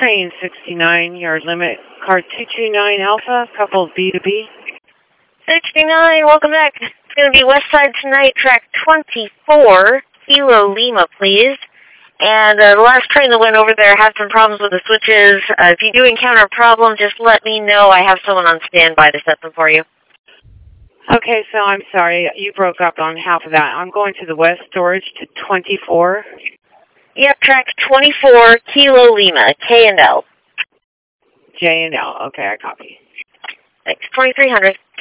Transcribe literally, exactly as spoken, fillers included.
train sixty-nine, yard limit, car two two nine Alpha, couple B to B. sixty-nine, welcome back. It's going to be West Side tonight, track twenty-four, Kilo Lima, please. And uh, the last train that went over there had some problems with the switches. Uh, if you do encounter a problem, just let me know. I have someone on standby to set them for you. Okay, so I'm sorry. You broke up on half of that. I'm going to the West Storage to twenty-four. Yep, track twenty-four, Kilo Lima, K and L. J and L. Okay, I copy. Thanks. twenty-three hundred.